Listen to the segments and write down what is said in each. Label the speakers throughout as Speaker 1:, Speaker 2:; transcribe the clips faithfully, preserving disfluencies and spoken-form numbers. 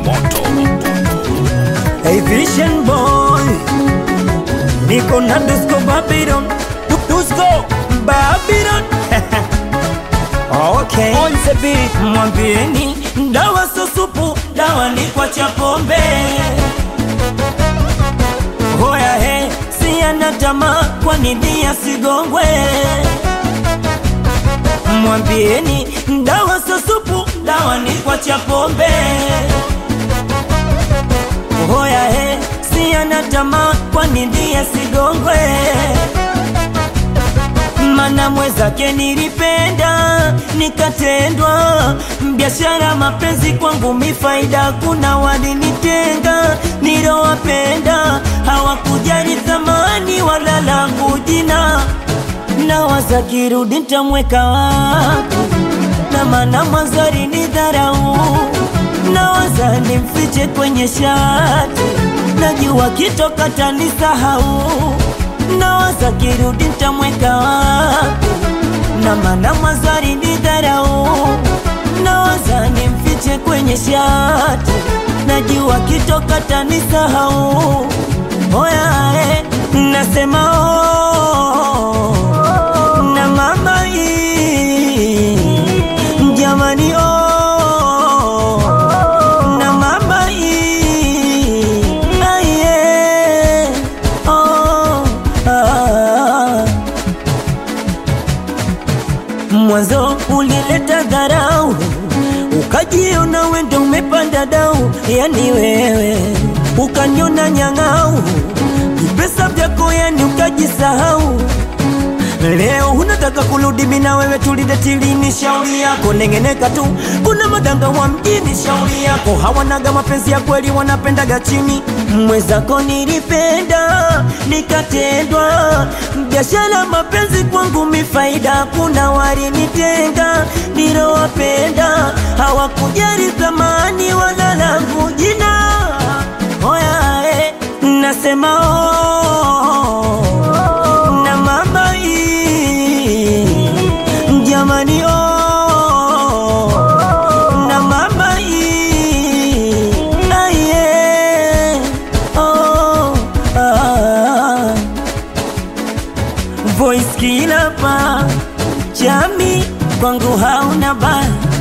Speaker 1: moto.
Speaker 2: Hey Vision Boy, niko na Dusko Babylon, Dusko Babylon. Okay, on the beat, mwambieni dawa so supu, dawa ni kwa chapombe. Hoya he, siya na tamaa, kwa nini asigongwe? Mwambieni dawa so supu, dawa ni kwa chapombe. Hoya he, siya na tamaa, kwa nini asigongwe? Mana mwezake nilipenda, nikatendwa. Biashara mapenzi kwangu mifaida, kuna walinitenga. Nilowapenda hawakujali thamani wala langu jina. Na waza kirudi nitamweka wapi, na mana mwanzo alinidharau. Na waza nimfiche kwenye shati, najua kitoka tanisahau. Na waza kirudi nitamweka wapi, na mana mwanzo alinidharau. Na waza nimfiche kwenye shati, najua kitoka tanisahau. Oya eh, nasema oh, na mama hii jamani oh, na mama hii aye oh, ah. Mwanzo ulileta dharau, ukajiona wendo umepanda dau. Yani wewe ukaniona nyang'au, vipesa vyako yani ukajisahau. Leo unataka kurudi mimi na wewe tulidetili, ni shauri yako. Nengeneka tu, kuna madanga wa mjini, shauri yako. Hawanaga mapenzi ya kweli, wanapendaga chini. Mwezako nilipenda, nikatendwa. Biashara mapenzi kwangu mifaida, kuna walinitenga. Nilowapenda hawakujali thamani wala langu jina. Oya eh, nasema oh, na mama hii jamani oh, na mama hii aye oh, ah. Voice kila pa chami kwangu hauna ba.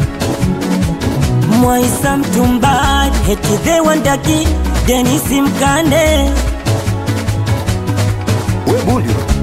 Speaker 2: Mwaisa Mtumbari heti the wandaki Denisi Mkande
Speaker 1: We bulio